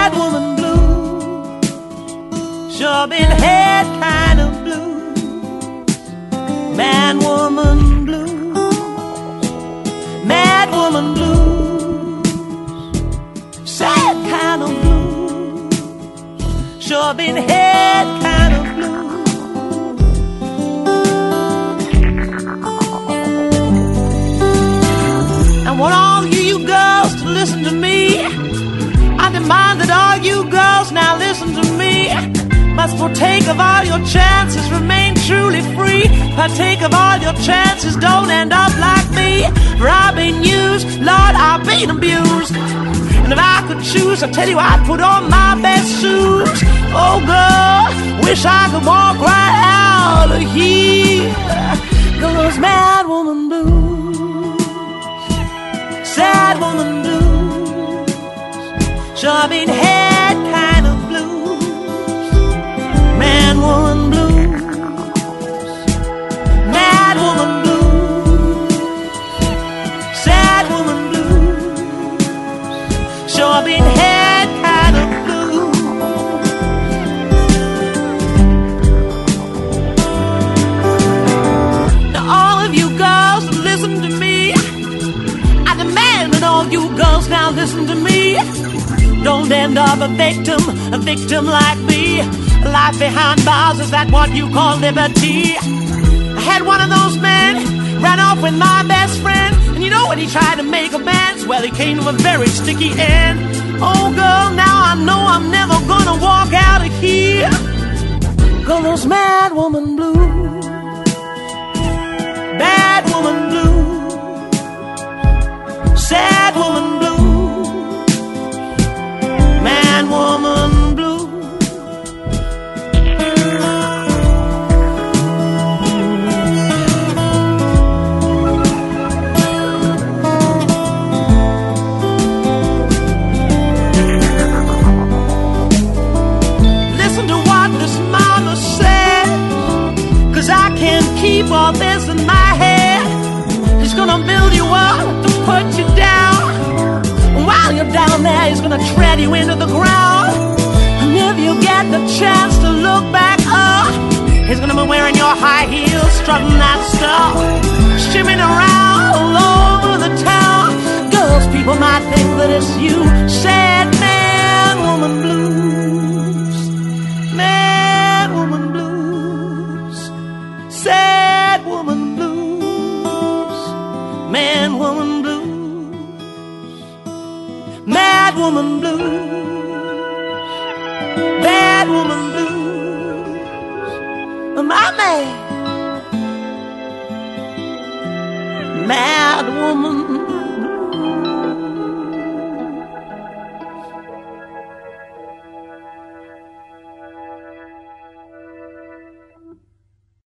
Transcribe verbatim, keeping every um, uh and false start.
Mad woman blues, sure been had kind of blues. Man woman blues, mad woman blues, sad kind of blues, sure been had kind of blues. I want all you, you girls to listen to me. I demand that all you girls now listen to me. Must partake of all your chances, remain truly free. Partake of all your chances, don't end up like me. For I've been used, Lord, I've been abused. And if I could choose, I tell you I'd put on my best shoes. Oh girl, wish I could walk right out of here. Those mad woman blues, sad woman blues, sure been had kind of blues. Man woman blues, mad woman blues, sad woman blues, sure been had kind of blues. Now all of you girls listen to me. I demand that all you girls now listen to me. Don't end up a victim, a victim like me. Life behind bars, is that what you call liberty? I had one of those men ran off with my best friend, and you know when he tried to make amends, well, he came to a very sticky end. Oh girl, now I know I'm never gonna walk out of here. Girl, those mad woman blues, bad woman blues, sad woman blues, man woman blues. Keep all this in my head. He's gonna build you up to put you down. And while you're down there, he's gonna tread you into the ground. And if you get the chance to look back up, he's gonna be wearing your high heels, strutting that stuff, shimmying around all over the town. Girls, people might think that it's you. Sad man, woman blues, mad woman blues, sad woman blues, man woman blues, mad woman blues, bad woman blues, my man, mad woman.